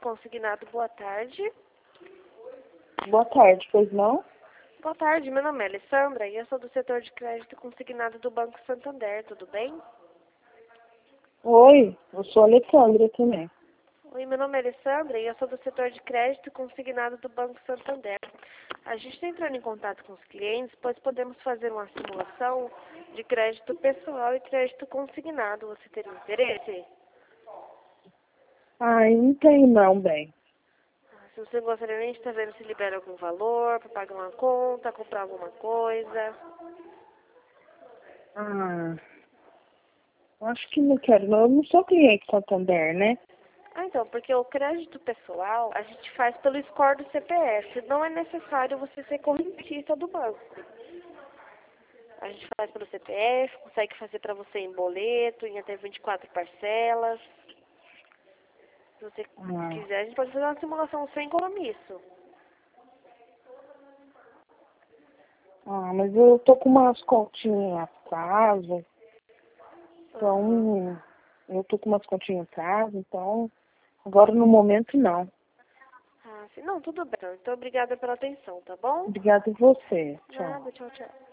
consignado, boa tarde. Boa tarde, pois não? Boa tarde, meu nome é Alessandra e eu sou do setor de crédito consignado do Banco Santander, tudo bem? Oi, eu sou a Alessandra também. Oi, meu nome é Alessandra e eu sou do setor de crédito consignado do Banco Santander. A gente está entrando em contato com os clientes, pois podemos fazer uma simulação de crédito pessoal e crédito consignado. Você teria interesse? Ai, não tenho não, bem. Se você gostaria, a gente está vendo se libera algum valor para pagar uma conta, comprar alguma coisa. Ah, eu acho que não quero não. Eu não sou cliente Santander, né? Então, porque o crédito pessoal a gente faz pelo score do CPF. Não é necessário você ser correntista do banco. A gente faz pelo CPF, consegue fazer para você em boleto, em até 24 parcelas. Se você Ah, quiser, a gente pode fazer uma simulação sem compromisso. mas eu tô com umas continhas em atraso, Aham. então eu tô com umas continhas em atraso, então agora no momento não. Ah, sim. Não, tudo bem. Então, obrigada pela atenção, tá bom? Obrigada a você. Tchau. Nada, tchau, tchau.